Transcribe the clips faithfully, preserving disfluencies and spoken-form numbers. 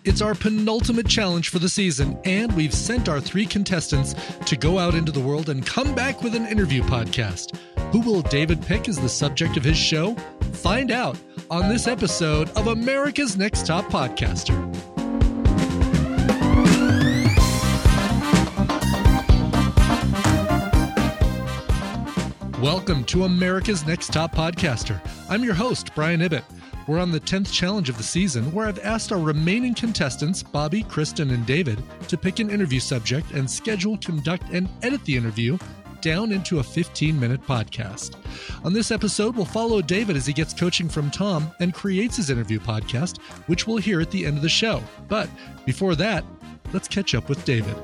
It's our penultimate challenge for the season, and we've sent our three contestants to go out into the world and come back with an interview podcast. Who will David pick as the subject of his show? Find out on this episode of America's Next Top Podcaster. Welcome to America's Next Top Podcaster. I'm your host, Brian Ibbett. We're on the tenth challenge of the season, where I've asked our remaining contestants, Bobby, Kristen, and David, to pick an interview subject and schedule, conduct, and edit the interview down into a fifteen-minute podcast. On this episode, we'll follow David as he gets coaching from Tom and creates his interview podcast, which we'll hear at the end of the show. But before that, let's catch up with David.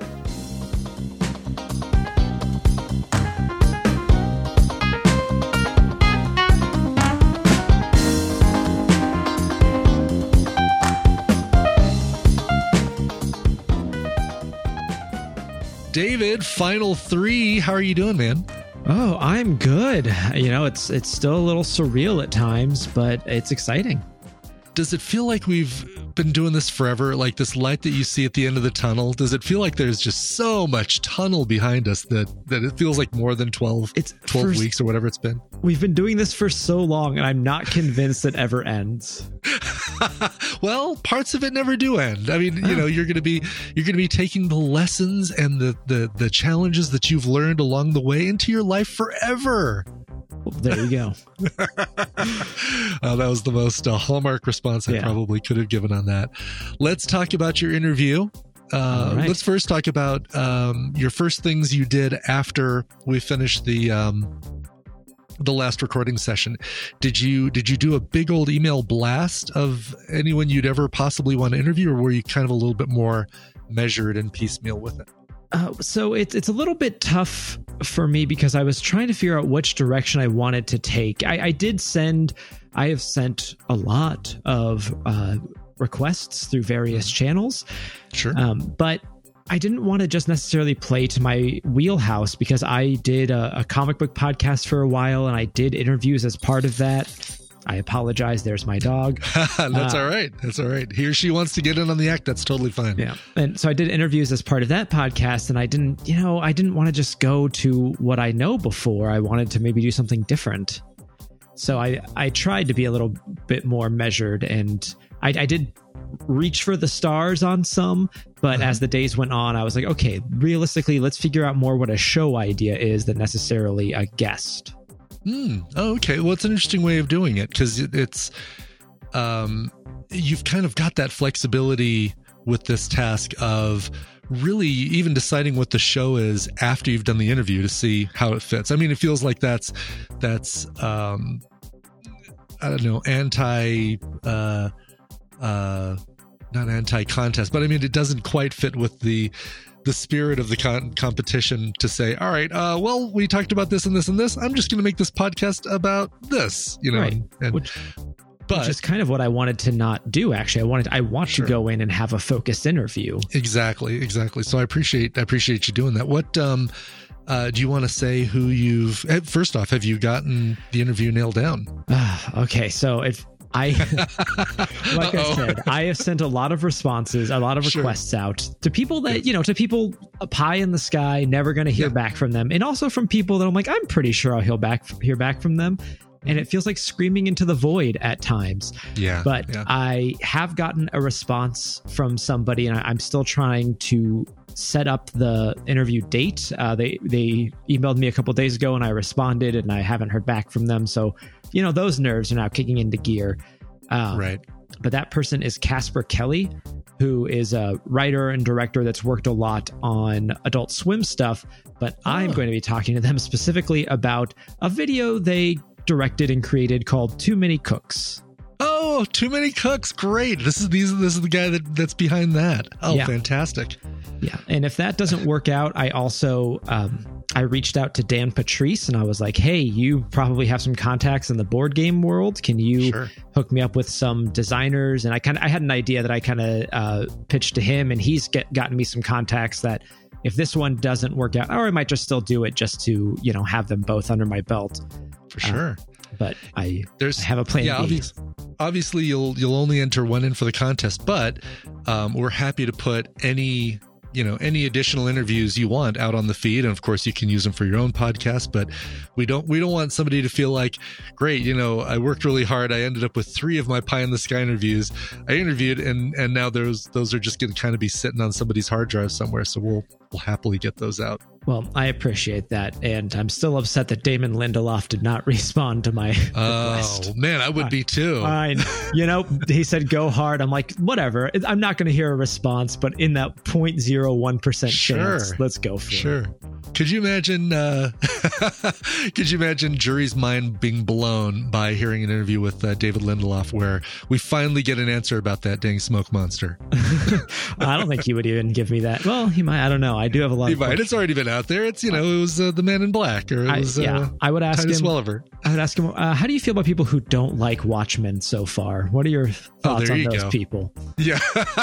David, final three. How are you doing, man? Oh, I'm good. You know, it's it's still a little surreal at times, but it's exciting. Does it feel like we've been doing this forever? Like this light that you see at the end of the tunnel? Does it feel like there's just so much tunnel behind us that, that it feels like more than twelve, it's twelve first, weeks or whatever it's been? We've been doing this for so long, and I'm not convinced it ever ends. Well, parts of it never do end. I mean, you know, you're going to be you're going to be taking the lessons and the, the the challenges that you've learned along the way into your life forever. Well, there you go. uh, that was the most uh, hallmark response I yeah. probably could have given on that. Let's talk about your interview. Uh, right. Let's first talk about um, your first things you did after we finished the um, the last recording session. Did you did you do a big old email blast of anyone you'd ever possibly want to interview, or were you kind of a little bit more measured and piecemeal with it? Uh, so it's it's a little bit tough for me because I was trying to figure out which direction I wanted to take. I, I did send, I have sent a lot of uh, requests through various channels. Sure. Um, but I didn't want to just necessarily play to my wheelhouse because I did a, a comic book podcast for a while and I did interviews as part of that. I apologize. There's my dog. That's uh, all right. That's all right. He or she wants to get in on the act. That's totally fine. Yeah. And so I did interviews as part of that podcast, and I didn't, you know, I didn't want to just go to what I know before. I wanted to maybe do something different. So I, I tried to be a little bit more measured, and I, I did reach for the stars on some, but uh-huh. as the days went on, I was like, okay, realistically, let's figure out more what a show idea is than necessarily a guest. Hmm. Oh, okay. Well, it's an interesting way of doing it because it's, um, you've kind of got that flexibility with this task of really even deciding what the show is after you've done the interview to see how it fits. I mean, it feels like that's, that's, um, I don't know, anti, uh, uh, not anti-contest, but I mean, it doesn't quite fit with the, the spirit of the con- competition to say, all right, uh, well, we talked about this and this and this. I'm just going to make this podcast about this, you know, right. and, and which, but, which is kind of what I wanted to not do. Actually, I wanted, I want sure. to go in and have a focused interview. Exactly. Exactly. So I appreciate, I appreciate you doing that. What, um, uh, do you want to say who you've, first off, have you gotten the interview nailed down? Okay. So if, I, like Uh-oh. I said, I have sent a lot of responses, a lot of requests sure. out to people that, you know, to people pie in the sky, never going to hear yeah. back from them. And also from people that I'm like, I'm pretty sure I'll hear back, hear back from them. And it feels like screaming into the void at times. Yeah. But yeah. I have gotten a response from somebody, and I'm still trying to set up the interview date. Uh, they, they emailed me a couple of days ago and I responded, and I haven't heard back from them. So, you know, those nerves are now kicking into gear. Um, right. But that person is Casper Kelly, who is a writer and director that's worked a lot on Adult Swim stuff. But oh. I'm going to be talking to them specifically about a video they directed and created called Too Many Cooks. Oh, Too Many Cooks. Great. This is these this is the guy that, that's behind that. Oh, yeah. Fantastic. Yeah. And if that doesn't work out, I also um, I reached out to Dan Patrice and I was like, hey, you probably have some contacts in the board game world. Can you sure. hook me up with some designers? And I kind of I had an idea that I kind of uh, pitched to him, and he's get, gotten me some contacts that if this one doesn't work out, or I might just still do it just to, you know, have them both under my belt. For sure. Uh, but I, There's, I have a plan yeah, B. Obvious, obviously, you'll you'll only enter one in for the contest, but um, we're happy to put any you know any additional interviews you want out on the feed, and of course you can use them for your own podcast. But we don't we don't want somebody to feel like, great, you know I worked really hard, I ended up with three of my pie in the sky interviews I interviewed, and and now those those are just going to kind of be sitting on somebody's hard drive somewhere. So we'll we'll happily get those out. Well, I appreciate that, and I'm still upset that Damon Lindelof did not respond to my oh request. Man, I would be too. Fine. You know, he said go hard. I'm like, whatever. I'm not going to hear a response, but in that zero point zero one percent Sure. chance, let's go for Sure. it. Could you imagine? Uh, could you imagine Jury's mind being blown by hearing an interview with uh, David Lindelof, where we finally get an answer about that dang smoke monster? I don't think he would even give me that. Well, he might. I don't know. I do have a lot. He of might. It's already been out there. It's you know, it was uh, the Man in Black, or it was I, yeah. uh, I would ask Titus him. Welliver. I would ask him. Uh, how do you feel about people who don't like Watchmen so far? What are your thoughts there on you those go. people? Yeah,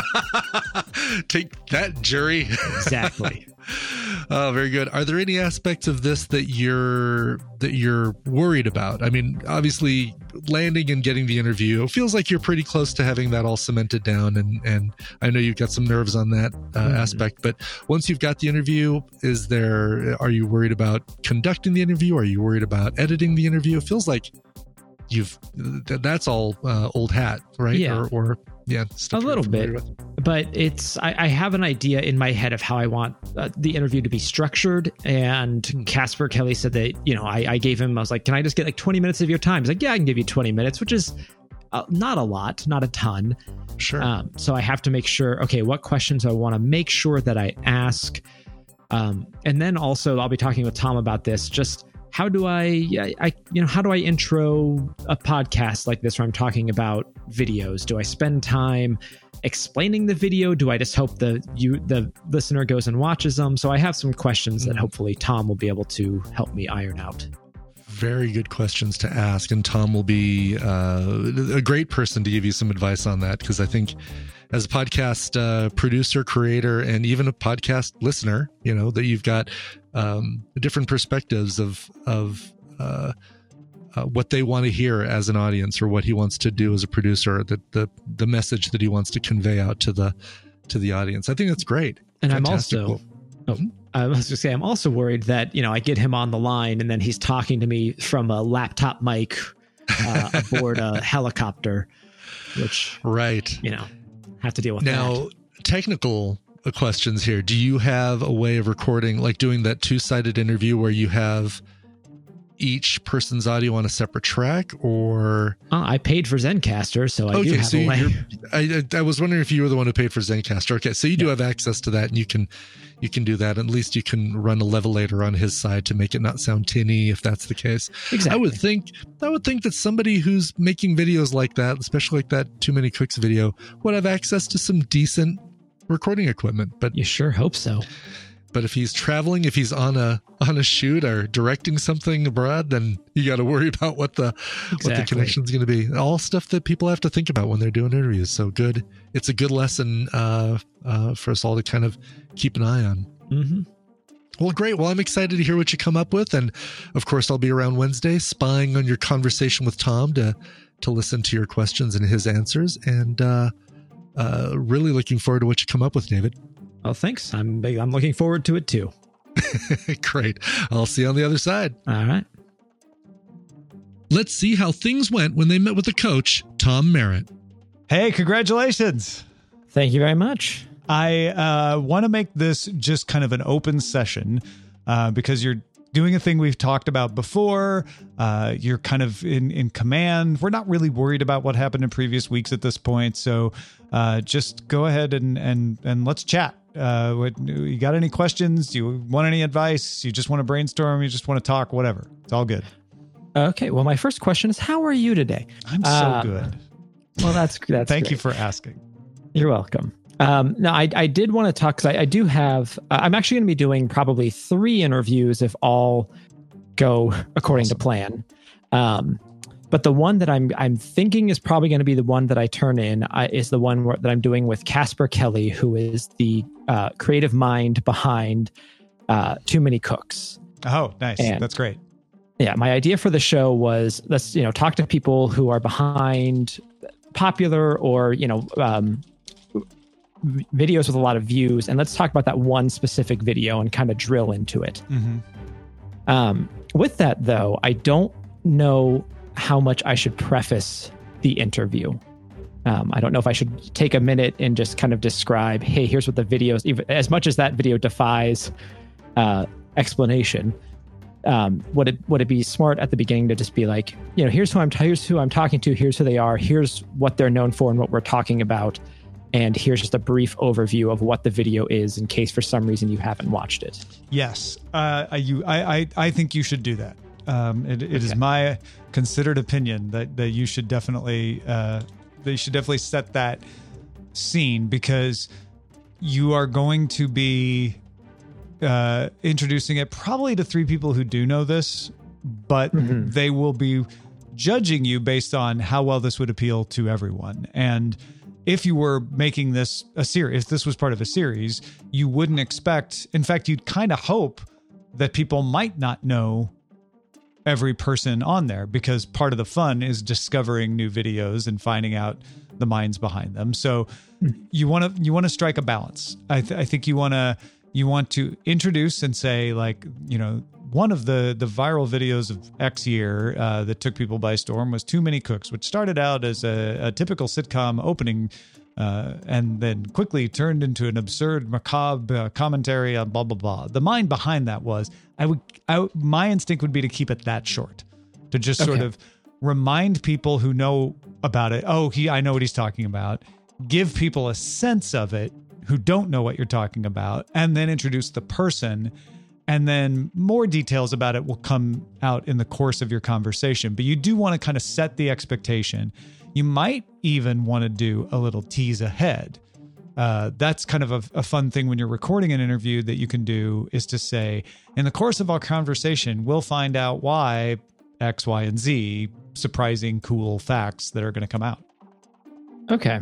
take that, Jury. Exactly. Oh, very good. Are there any aspects of this that you're that you're worried about? I mean, obviously, landing and getting the interview, it feels like you're pretty close to having that all cemented down, and and I know you've got some nerves on that uh, mm. aspect. But once you've got the interview, is there? Are you worried about conducting the interview? Are you worried about editing the interview? It feels like you've that's all uh, old hat, right? Yeah. Or, or yeah, a little bit. With. But it's I, I have an idea in my head of how I want uh, the interview to be structured. And Casper Kelly said that, you know, I, I gave him, I was like, can I just get like twenty minutes of your time? He's like, yeah, I can give you twenty minutes, which is uh, not a lot, not a ton. Sure. Um, so I have to make sure, okay, what questions I want to make sure that I ask. Um, and then also I'll be talking with Tom about this, just how do I, I, I, you know, how do I intro a podcast like this where I'm talking about videos? Do I spend time explaining the video? Do I just hope the you the listener goes and watches them? So I have some questions that hopefully Tom will be able to help me iron out. Very good questions to ask, and Tom will be uh, a great person to give you some advice on that, because I think as a podcast uh, producer, creator, and even a podcast listener, you know, that you've got um, different perspectives of of uh, uh, what they want to hear as an audience, or what he wants to do as a producer, the the the message that he wants to convey out to the to the audience. I think that's great. And Fantastic. I'm also, oh, I was just say, I'm also worried that, you know, I get him on the line and then he's talking to me from a laptop mic uh, aboard a helicopter, which, right, you know, have to deal with now, that. Technical questions here. Do you have a way of recording, like doing that two-sided interview where you have each person's audio on a separate track, or uh, I paid for Zencastr, so I okay, do have so a way. I, I was wondering if you were the one who paid for Zencastr. Okay, so you do yeah. have access to that, and you can you can do that. At least you can run a levelator on his side to make it not sound tinny, if that's the case. Exactly. I would think I would think that somebody who's making videos like that, especially like that Too Many Cooks video, would have access to some decent recording equipment. But you sure hope so. But if he's traveling, if he's on a on a shoot or directing something abroad, then you got to worry about what the exactly. what the connection's going to be. All stuff that people have to think about when they're doing interviews. So good, it's a good lesson uh, uh, for us all to kind of keep an eye on. Mm-hmm. Well, great. Well, I'm excited to hear what you come up with, and of course, I'll be around Wednesday, spying on your conversation with Tom to to listen to your questions and his answers, and uh, uh, really looking forward to what you come up with, David. Oh, thanks. I'm I'm looking forward to it too. Great. I'll see you on the other side. All right. Let's see how things went when they met with the coach, Tom Merritt. Hey, congratulations. Thank you very much. I uh, want to make this just kind of an open session uh, because you're doing a thing we've talked about before. Uh, you're kind of in, in command. We're not really worried about what happened in previous weeks at this point. So uh, just go ahead and, and, and let's chat. Uh, what, you got any questions? Do you want any advice? You just want to brainstorm? You just want to talk? Whatever. It's all good. Okay. Well, my first question is, how are you today? I'm so uh, good. Well, that's that's. Thank great. you for asking. You're welcome. Um, no, I, I did want to talk because I, I do have, uh, I'm actually going to be doing probably three interviews if all go according awesome. to plan. Um, but the one that I'm I'm thinking is probably going to be the one that I turn in uh, is the one where, that I'm doing with Casper Kelly, who is the uh, creative mind behind uh, Too Many Cooks. Oh, nice. And, That's great. yeah, my idea for the show was let's, you know, talk to people who are behind popular or, you know, um, videos with a lot of views, and let's talk about that one specific video and kind of drill into it. Mm-hmm. Um, with that, though, I don't know how much I should preface the interview. Um, I don't know if I should take a minute and just kind of describe, hey, here's what the video is, even as much as that video defies uh, explanation. Um, would it would it be smart at the beginning to just be like, you know, here's who I'm here's who I'm talking to, here's who they are, here's what they're known for and what we're talking about, and here's just a brief overview of what the video is in case for some reason you haven't watched it. Yes, uh, you. I, I I think you should do that. Um, it it okay. is my considered opinion that that you should definitely uh, they should definitely set that scene, because you are going to be uh, introducing it probably to three people who do know this, but mm-hmm. they will be judging you based on how well this would appeal to everyone. And if you were making this a series, if this was part of a series, you wouldn't expect, in fact, you'd kind of hope that people might not know every person on there, because part of the fun is discovering new videos and finding out the minds behind them. So you want to you want to strike a balance. I, th- I think you want to you want to introduce and say, like, you know, one of the the viral videos of X year uh, that took people by storm was Too Many Cooks, which started out as a, a typical sitcom opening uh, and then quickly turned into an absurd, macabre uh, commentary on blah, blah, blah. The mind behind that was, I would, I, my instinct would be to keep it that short, to just sort okay. of remind people who know about it, oh, he, I know what he's talking about, give people a sense of it who don't know what you're talking about, and then introduce the person. And then more details about it will come out in the course of your conversation. But you do want to kind of set the expectation. You might even want to do a little tease ahead. Uh, that's kind of a, a fun thing when you're recording an interview that you can do, is to say, in the course of our conversation, we'll find out why X, Y, and Z, surprising, cool facts that are going to come out. Okay.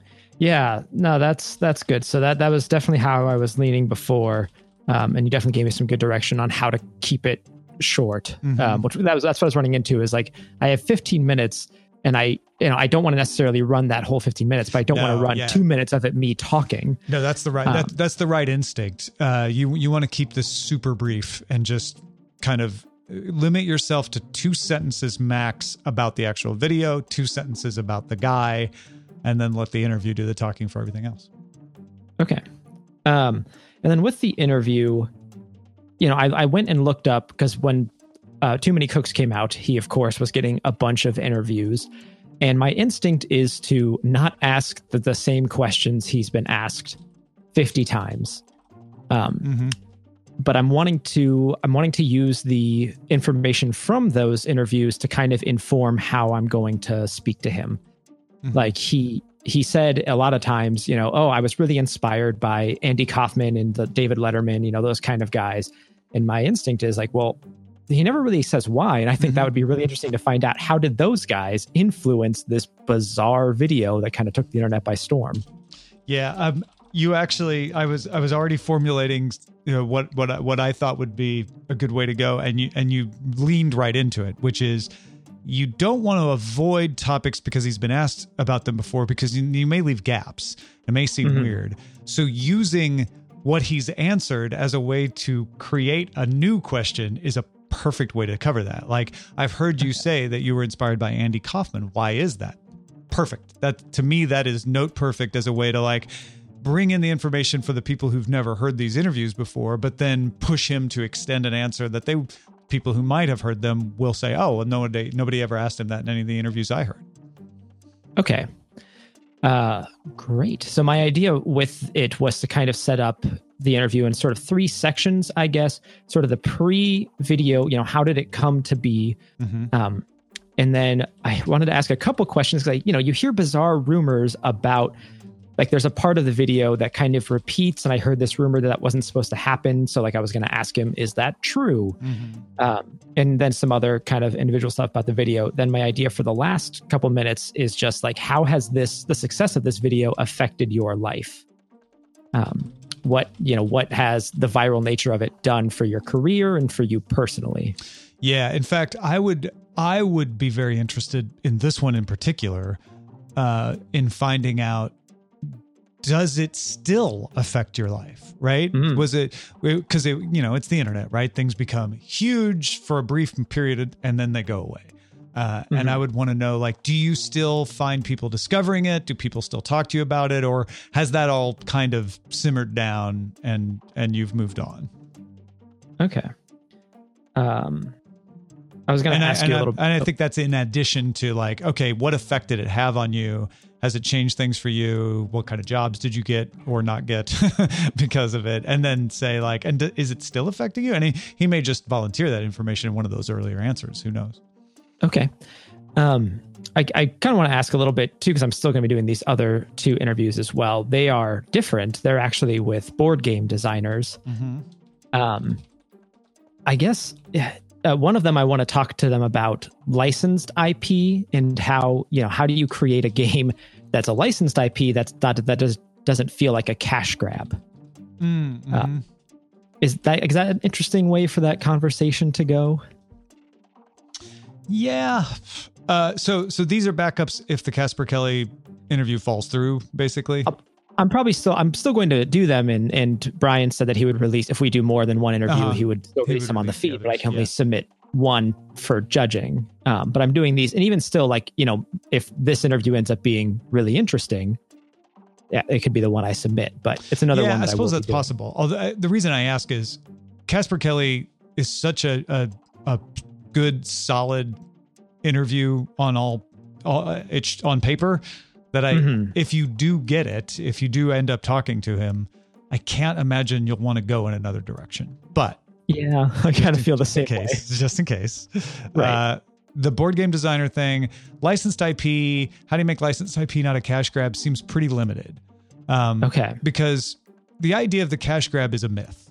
Yeah, no, that's that's good. So that, that was definitely how I was leaning before. Um, and you definitely gave me some good direction on how to keep it short. Mm-hmm. Um, which that was that's what I was running into, is like, I have fifteen minutes, and I you know I don't want to necessarily run that whole fifteen minutes, but I don't no, want to run yeah. two minutes of it me talking. No, that's the right um, that, that's the right instinct. Uh, you you want to keep this super brief and just kind of limit yourself to two sentences max about the actual video, two sentences about the guy, and then let the interview do the talking for everything else. Okay. Um, and then with the interview, you know, I, I went and looked up, because when uh, Too Many Cooks came out, he, of course, was getting a bunch of interviews. And my instinct is to not ask the, the same questions he's been asked fifty times. Um, mm-hmm. But I'm wanting to I'm wanting to use the information from those interviews to kind of inform how I'm going to speak to him. Mm-hmm. Like he he said a lot of times, you know, oh, I was really inspired by Andy Kaufman and the David Letterman, you know, those kind of guys. And my instinct is like, well, he never really says why. And I think mm-hmm. that would be really interesting to find out, how did those guys influence this bizarre video that kind of took the internet by storm? Yeah. Um, you actually, I was, I was already formulating, you know, what, what, what I thought would be a good way to go. And you, and you leaned right into it, which is, you don't want to avoid topics because he's been asked about them before, because you, you may leave gaps. It may seem mm-hmm. weird. So using what he's answered as a way to create a new question is a perfect way to cover that. Like, I've heard you say that you were inspired by Andy Kaufman. Why is that? Perfect. That, to me, that is note perfect as a way to, like, bring in the information for the people who've never heard these interviews before, but then push him to extend an answer that they people who might have heard them will say, oh, well, nobody, nobody ever asked him that in any of the interviews I heard. Okay. Uh, great. So my idea with it was to kind of set up the interview in sort of three sections, I guess, sort of the pre-video, you know, how did it come to be? Mm-hmm. Um, and then I wanted to ask a couple questions, because, you know, you hear bizarre rumors about, like, there's a part of the video that kind of repeats, and I heard this rumor that that wasn't supposed to happen. So, like, I was going to ask him, is that true? Mm-hmm. Um, and then some other kind of individual stuff about the video. Then my idea for the last couple minutes is just like, how has this, the success of this video affected your life? Um, what, you know, what has the viral nature of it done for your career and for you personally? Yeah. In fact, I would I would be very interested in this one in particular, uh, in finding out, does it still affect your life? Right? Mm. Was it because it you know it's the internet, right? Things become huge for a brief period and then they go away. Uh, mm-hmm. And I would want to know, like, do you still find people discovering it? Do people still talk to you about it? Or has that all kind of simmered down and and you've moved on? Okay. Um, I was going to ask I, you a I, little bit. And I think that's in addition to, like, okay, what effect did it have on you? Has it changed things for you? What kind of jobs did you get or not get because of it? And then say, like, and d- is it still affecting you? And he, he may just volunteer that information in one of those earlier answers. Who knows? Okay. Um, I, I kind of want to ask a little bit too, because I'm still going to be doing these other two interviews as well. They are different. They're actually with board game designers. Mm-hmm. Um, I guess uh, one of them, I want to talk to them about licensed I P and how, you know, how do you create a game that's a licensed I P that's not, that does, doesn't feel like a cash grab. Mm-hmm. Uh, is that, is that an interesting way for that conversation to go? Yeah. Uh, so so these are backups if the Casper Kelly interview falls through, basically. I'm probably still I'm still going to do them, and and Brian said that he would release, if we do more than one interview, uh-huh. he would still release them on the feed, the but I can only yeah. submit one for judging. Um, but I'm doing these, and even still, like, you know, if this interview ends up being really interesting, yeah, it could be the one I submit. But it's another yeah, one. That I suppose I that's possible. Although I, the reason I ask is Casper Kelly is such a a, a good, solid interview on all, all it's on paper that I, mm-hmm. if you do get it, if you do end up talking to him, I can't imagine you'll want to go in another direction. But yeah, I kind of feel the same case, way. Just in case. Right. Uh, the board game designer thing, licensed I P, how do you make licensed I P not a cash grab, seems pretty limited. Um, okay. Because the idea of the cash grab is a myth.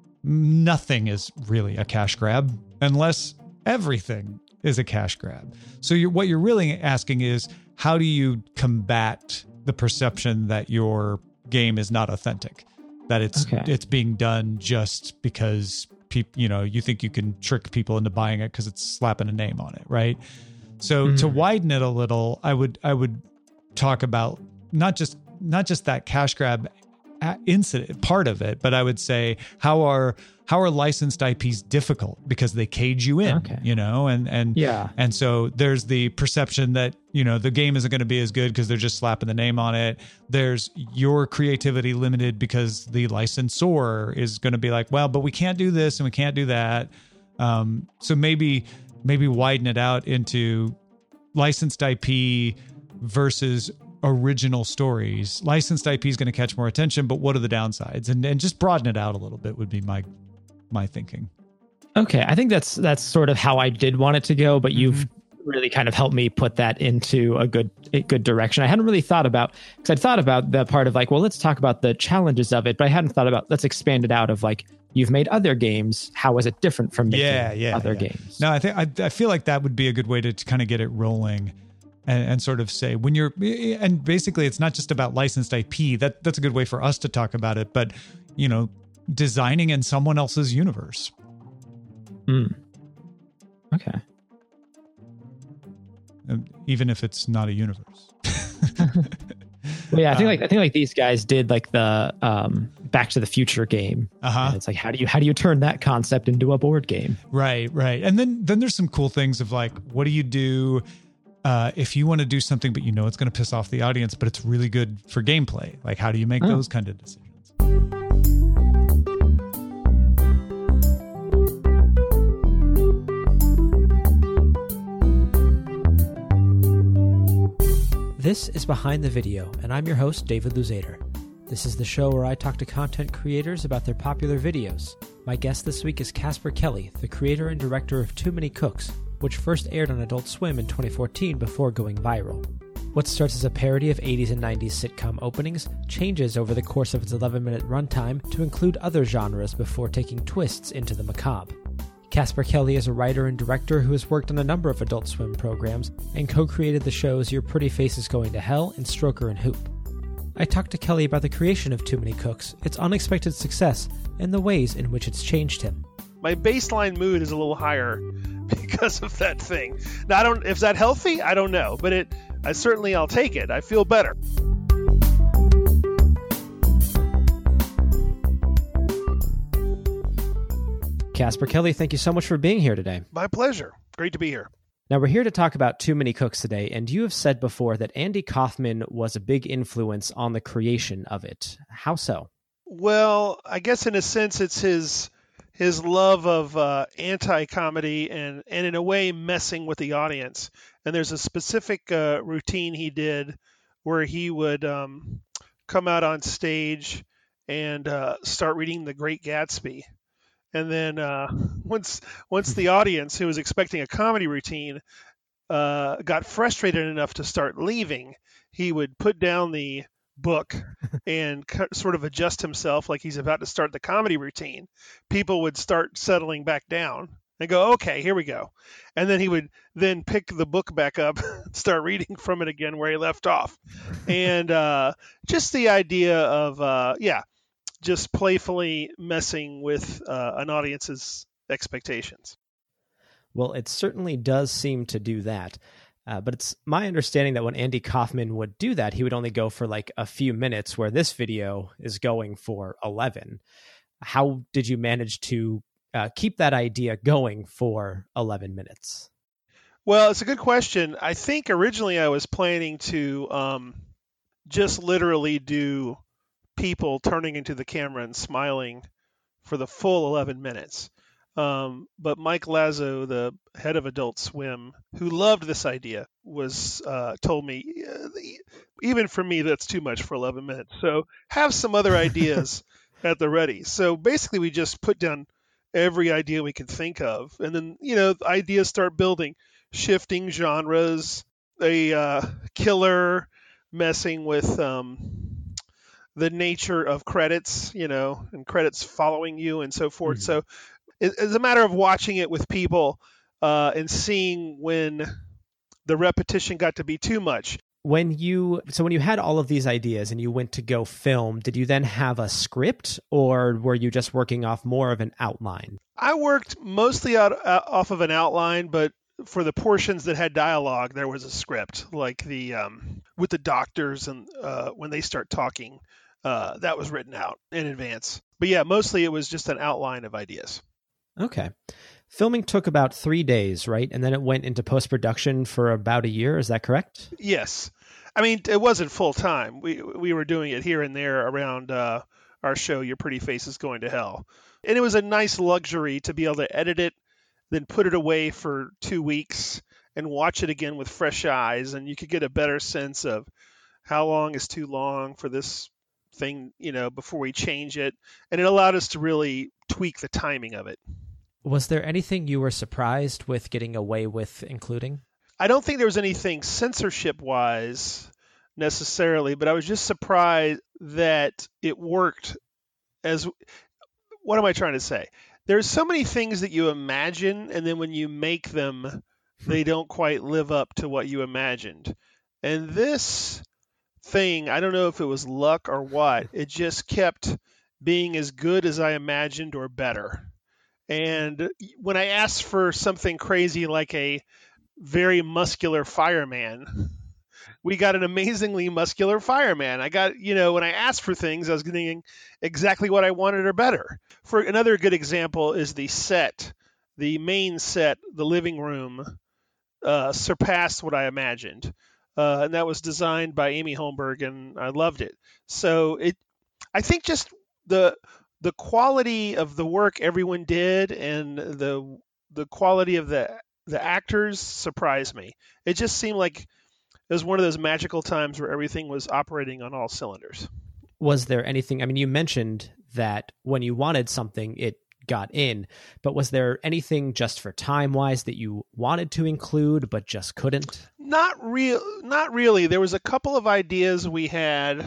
Nothing is really a cash grab unless everything is a cash grab. So you're, what you're really asking is, how do you combat the perception that your game is not authentic, that it's okay. it's being done just because people, you know, you think you can trick people into buying it because it's slapping a name on it, right? So mm-hmm. to widen it a little, I would I would talk about not just not just that cash grab incident part of it, but I would say how are how are licensed I Ps difficult because they cage you in, okay. you know, and and yeah, and so there's the perception that, you know, the game isn't going to be as good because they're just slapping the name on it. There's your creativity limited because the licensor is going to be like, well, but we can't do this and we can't do that. Um, so maybe maybe widen it out into licensed I P versus original stories. Licensed I P is going to catch more attention, but what are the downsides? And and just broaden it out a little bit would be my my thinking. Okay, I think that's that's sort of how I did want it to go, but mm-hmm. you've really kind of helped me put that into a good a good direction. I hadn't really thought about, because I'd thought about the part of like, well, let's talk about the challenges of it, but I hadn't thought about, let's expand it out of like, you've made other games. How is it different from making yeah, yeah, other yeah. games? No, I think I, I feel like that would be a good way to, to kind of get it rolling. And, and sort of say when you're, and basically it's not just about licensed I P. That that's a good way for us to talk about it. But, you know, designing in someone else's universe. Mm. Okay. Even if it's not a universe. Well, yeah, I think like I think like these guys did like the um, Back to the Future game. Uh-huh. And it's like, how do you how do you turn that concept into a board game? Right, right. And then then there's some cool things of like, what do you do? Uh, if you want to do something, but you know it's going to piss off the audience, but it's really good for gameplay. Like, how do you make oh. those kind of decisions? This is Behind the Video, and I'm your host, David Luzader. This is the show where I talk to content creators about their popular videos. My guest this week is Casper Kelly, the creator and director of Too Many Cooks, which first aired on Adult Swim in twenty fourteen before going viral. What starts as a parody of eighties and nineties sitcom openings changes over the course of its eleven-minute runtime to include other genres before taking twists into the macabre. Casper Kelly is a writer and director who has worked on a number of Adult Swim programs and co-created the shows Your Pretty Face is Going to Hell and Stroker and Hoop. I talked to Kelly about the creation of Too Many Cooks, its unexpected success, and the ways in which it's changed him. My baseline mood is a little higher because of that thing. Now, I don't, if that healthy, I don't know, but it, I certainly, I'll take it. I feel better. Casper Kelly, thank you so much for being here today. My pleasure. Great to be here. Now, we're here to talk about Too Many Cooks today, and you have said before that Andy Kaufman was a big influence on the creation of it. How so? Well, I guess in a sense it's his his love of uh, anti-comedy and, and in a way messing with the audience. And there's a specific uh, routine he did where he would um, come out on stage and uh, start reading The Great Gatsby. And then uh, once once the audience, who was expecting a comedy routine, uh, got frustrated enough to start leaving, he would put down the book and sort of adjust himself like he's about to start the comedy routine. People would start settling back down and go, okay, here we go. And then he would then pick the book back up, start reading from it again where he left off. And uh, just the idea of, uh, yeah, just playfully messing with uh, an audience's expectations. Well, it certainly does seem to do that. Uh, but it's my understanding that when Andy Kaufman would do that, he would only go for like a few minutes, where this video is going for eleven. How did you manage to uh, keep that idea going for eleven minutes? Well, it's a good question. I think originally I was planning to um, just literally do people turning into the camera and smiling for the full eleven minutes. Um, but Mike Lazo, the head of Adult Swim, who loved this idea, was uh, told me, uh, even for me, that's too much for eleven minutes. So have some other ideas at the ready. So basically, we just put down every idea we could think of, and then you know ideas start building, shifting genres, a uh, killer messing with um, the nature of credits, you know, and credits following you and so forth. Mm-hmm. So it's a matter of watching it with people uh, and seeing when the repetition got to be too much. When you, so when you had all of these ideas and you went to go film, did you then have a script, or were you just working off more of an outline? I worked mostly out, uh, off of an outline, but for the portions that had dialogue, there was a script, like the um, with the doctors and uh, when they start talking, uh, that was written out in advance. But yeah, mostly it was just an outline of ideas. Okay. Filming took about three days, right? And then it went into post-production for about a year. Is that correct? Yes. I mean, it wasn't full time. We we were doing it here and there around uh, our show, Your Pretty Face is Going to Hell. And it was a nice luxury to be able to edit it, then put it away for two weeks and watch it again with fresh eyes. And you could get a better sense of how long is too long for this thing, you know, before we change it. And it allowed us to really tweak the timing of it. Was there anything you were surprised with getting away with including? I don't think there was anything censorship-wise necessarily, but I was just surprised that it worked as... What am I trying to say? There's so many things that you imagine, and then when you make them, they don't quite live up to what you imagined. And this thing, I don't know if it was luck or what, it just kept being as good as I imagined or better. And when I asked for something crazy like a very muscular fireman, we got an amazingly muscular fireman. I got, you know, when I asked for things, I was getting exactly what I wanted or better. For another good example is the set, the main set, the living room, uh, surpassed what I imagined. Uh, and that was designed by Amy Holmberg, and I loved it. So it, I think just the the quality of the work everyone did and the the quality of the the actors surprised me. It just seemed like it was one of those magical times where everything was operating on all cylinders. Was there anything, I mean, you mentioned that when you wanted something, it got in, but was there anything just for time-wise that you wanted to include but just couldn't? Not real, not really. There was a couple of ideas we had.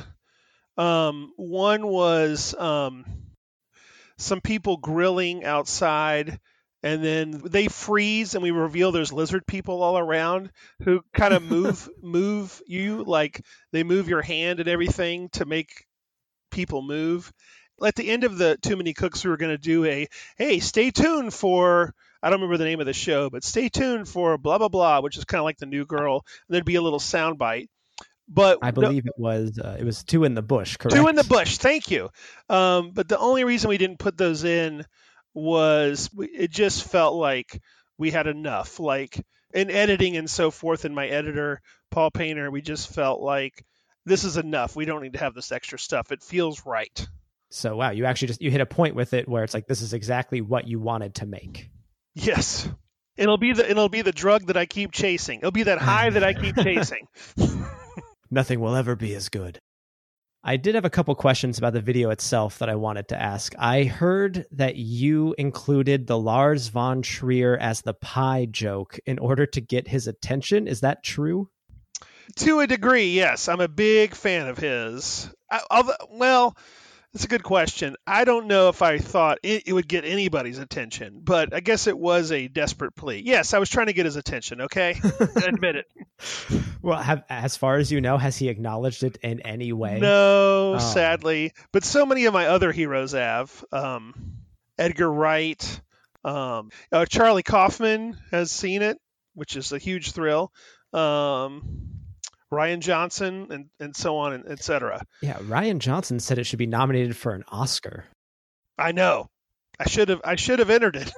Um, one was um, some people grilling outside, and then they freeze, and we reveal there's lizard people all around who kind of move move you, like they move your hand and everything to make people move. At the end of the Too Many Cooks, we were going to do a, hey, stay tuned for I don't remember the name of the show, but stay tuned for blah, blah, blah, which is kind of like the New Girl. And there'd be a little sound bite. But I believe no, it was uh, it was Two in the Bush, correct? Two in the Bush, thank you. Um, but the only reason we didn't put those in was we, it just felt like we had enough. Like in editing and so forth, and my editor, Paul Painter, we just felt like this is enough. We don't need to have this extra stuff. It feels right. So, wow, you actually just you hit a point with it where it's like this is exactly what you wanted to make. Yes. It'll be the it'll be the drug that I keep chasing. It'll be that high that I keep chasing. Nothing will ever be as good. I did have a couple questions about the video itself that I wanted to ask. I heard that you included the Lars von Trier as the pie joke in order to get his attention. Is that true? To a degree, yes. I'm a big fan of his. I, although, well, that's a good question. I don't know if I thought it, it would get anybody's attention, but I guess it was a desperate plea. Yes, I was trying to get his attention, okay? Admit it. Well, have, as far as you know, has he acknowledged it in any way? No, oh. sadly. But so many of my other heroes have. Um, Edgar Wright. Um, uh, Charlie Kaufman has seen it, which is a huge thrill. Um, Ryan Johnson, and, and so on, and et cetera. Yeah, Ryan Johnson said it should be nominated for an Oscar. I know. I should have. I should have entered it.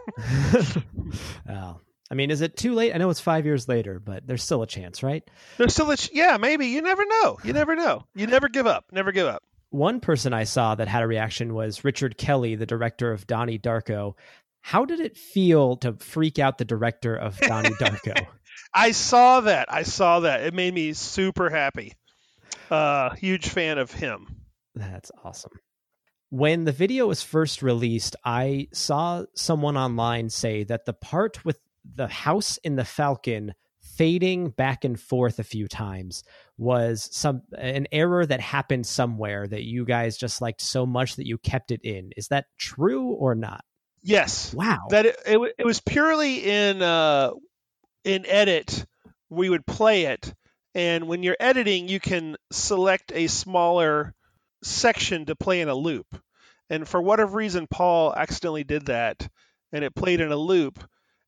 Oh. I mean, is it too late? I know it's five years later, but there's still a chance, right? There's still a ch- yeah, maybe. You never know. You never know. You never give up. Never give up. One person I saw that had a reaction was Richard Kelly, the director of Donnie Darko. How did it feel to freak out the director of Donnie Darko? I saw that. I saw that. It made me super happy. Uh, huge fan of him. That's awesome. When the video was first released, I saw someone online say that the part with the house in the Falcon fading back and forth a few times was some an error that happened somewhere that you guys just liked so much that you kept it in. Is that true or not? Yes. Wow. That it, it, it was purely in uh, in edit. We would play it, and when you're editing, you can select a smaller section to play in a loop. And for whatever reason, Paul accidentally did that, and it played in a loop.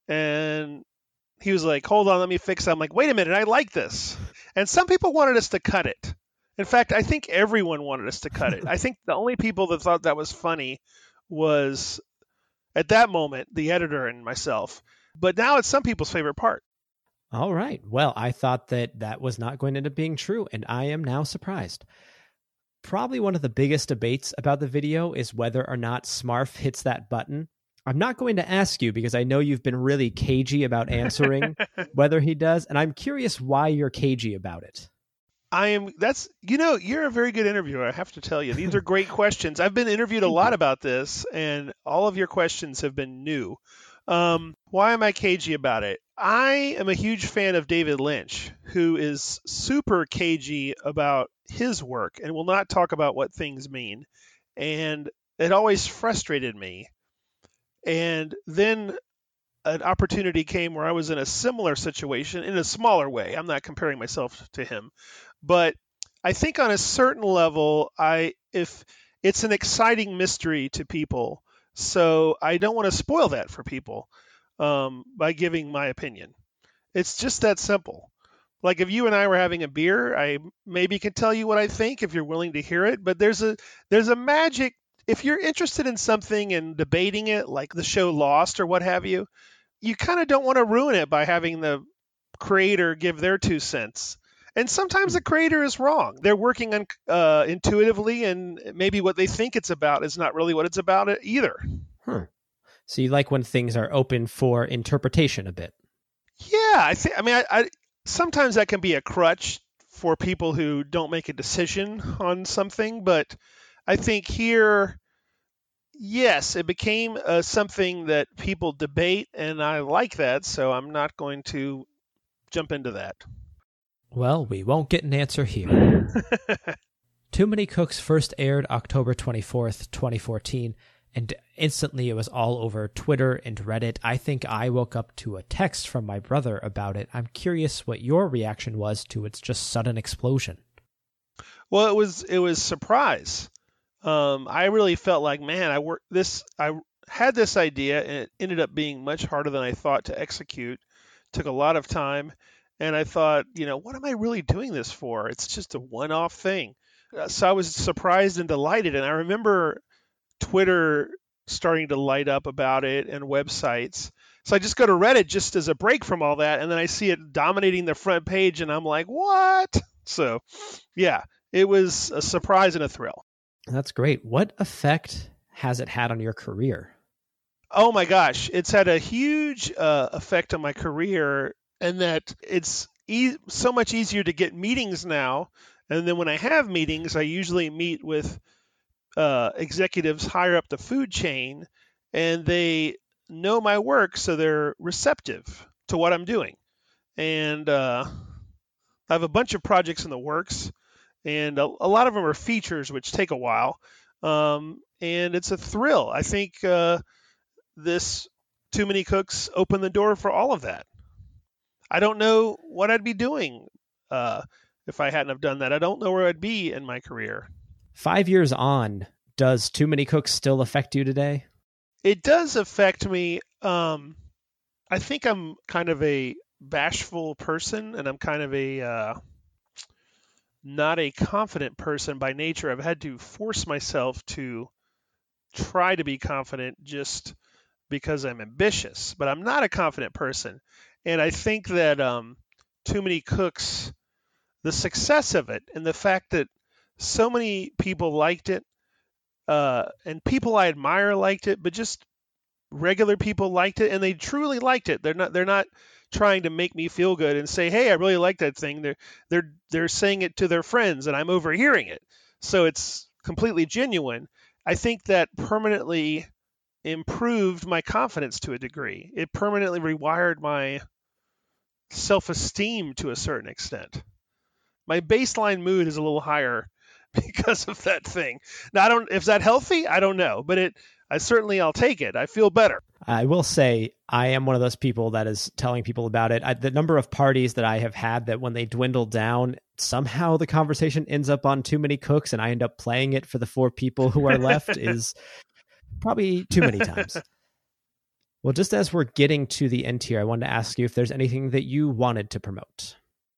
And he was like, hold on, let me fix it. I'm like, wait a minute, I like this. And some people wanted us to cut it. In fact, I think everyone wanted us to cut it. I think the only people that thought that was funny was, at that moment, the editor and myself. But now it's some people's favorite part. All right. Well, I thought that that was not going to end up being true, and I am now surprised. Probably one of the biggest debates about the video is whether or not Smarf hits that button. I'm not going to ask you because I know you've been really cagey about answering whether he does, and I'm curious why you're cagey about it. I am, that's, you know, you're a very good interviewer, I have to tell you. These are great questions. I've been interviewed a lot about this, and all of your questions have been new. Um, why am I cagey about it? I am a huge fan of David Lynch, who is super cagey about his work and will not talk about what things mean. And it always frustrated me. And then an opportunity came where I was in a similar situation in a smaller way. I'm not comparing myself to him, but I think on a certain level, I if it's an exciting mystery to people, so I don't want to spoil that for people um, by giving my opinion. It's just that simple. Like if you and I were having a beer, I maybe could tell you what I think if you're willing to hear it. But there's a there's a magic. If you're interested in something and debating it, like the show Lost or what have you, you kind of don't want to ruin it by having the creator give their two cents. And sometimes the creator is wrong. They're working on uh, intuitively, and maybe what they think it's about is not really what it's about either. Hmm. So you like when things are open for interpretation a bit? Yeah, I think. I mean, I, I sometimes that can be a crutch for people who don't make a decision on something, but I think here, yes, it became uh, something that people debate, and I like that, so I'm not going to jump into that. Well, we won't get an answer here. Too Many Cooks first aired October twenty-fourth, twenty fourteen, and instantly it was all over Twitter and Reddit. I think I woke up to a text from my brother about it. I'm curious what your reaction was to its just sudden explosion. Well, it was it was surprise. Um, I really felt like, man, I work this. I had this idea, and it ended up being much harder than I thought to execute. Took a lot of time, and I thought, you know, what am I really doing this for? It's just a one-off thing. So I was surprised and delighted, and I remember Twitter starting to light up about it and websites. So I just go to Reddit just as a break from all that, and then I see it dominating the front page, and I'm like, what? So, yeah, it was a surprise and a thrill. That's great. What effect has it had on your career? Oh my gosh, it's had a huge uh, effect on my career, and that it's e- so much easier to get meetings now. And then when I have meetings, I usually meet with uh, executives higher up the food chain, and they know my work, so they're receptive to what I'm doing. And uh, I have a bunch of projects in the works, and a, a lot of them are features, which take a while. Um, and it's a thrill. I think uh, this Too Many Cooks opened the door for all of that. I don't know what I'd be doing uh, if I hadn't have done that. I don't know where I'd be in my career. Five years on, does Too Many Cooks still affect you today? It does affect me. Um, I think I'm kind of a bashful person, and I'm kind of a uh, not a confident person by nature. I've had to force myself to try to be confident just because I'm ambitious, but I'm not a confident person. And I think that um, Too Many Cooks, the success of it and the fact that so many people liked it, uh, and people I admire liked it, but just regular people liked it, and they truly liked it. They're not they're not trying to make me feel good and say, "Hey, I really like that thing." They're they're they're saying it to their friends, and I'm overhearing it. So it's completely genuine. I think that permanently improved my confidence to a degree. It permanently rewired my self-esteem to a certain extent. My baseline mood is a little higher because of that thing. Now, I don't, if that healthy, I don't know, but it, I certainly, I'll take it. I feel better. I will say I am one of those people that is telling people about it. I, the number of parties that I have had that when they dwindle down, somehow the conversation ends up on Too Many Cooks and I end up playing it for the four people who are left is probably too many times. Well, just as we're getting to the end here, I wanted to ask you if there's anything that you wanted to promote.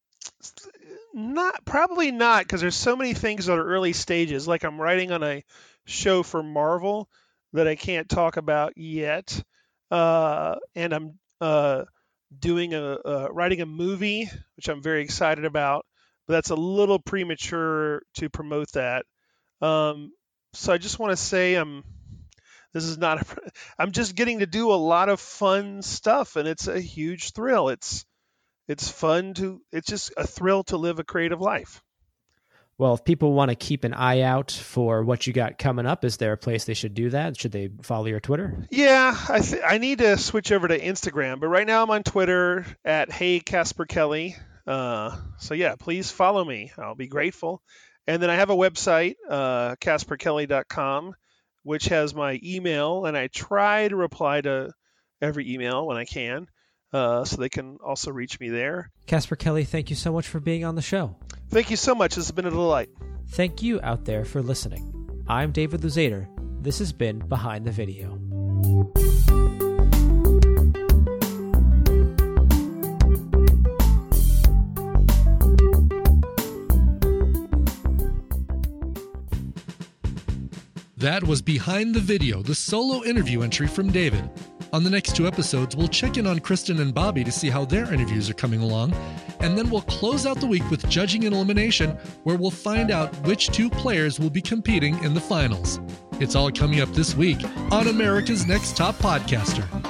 Not probably not, because there's so many things that are early stages. Like I'm writing on a show for Marvel that I can't talk about yet, uh, and I'm uh, doing a uh, writing a movie, which I'm very excited about. But that's a little premature to promote that. Um, so I just want to say I'm. This is not. A, I'm just getting to do a lot of fun stuff, and it's a huge thrill. It's It's fun to, it's just a thrill to live a creative life. Well, if people want to keep an eye out for what you got coming up, is there a place they should do that? Should they follow your Twitter? Yeah, I th- I need to switch over to Instagram, but right now I'm on Twitter at Hey Casper Kelly. Uh, so yeah, please follow me. I'll be grateful. And then I have a website, uh, casper kelly dot com, which has my email, and I try to reply to every email when I can. Uh, so they can also reach me there. Casper Kelly, thank you so much for being on the show. Thank you so much. This has been a delight. Thank you out there for listening. I'm David Luzader. This has been Behind the Video. That was Behind the Video, the solo interview entry from David. On the next two episodes, we'll check in on Kristen and Bobby to see how their interviews are coming along, and then we'll close out the week with Judging and Elimination, where we'll find out which two players will be competing in the finals. It's all coming up this week on America's Next Top Podcaster.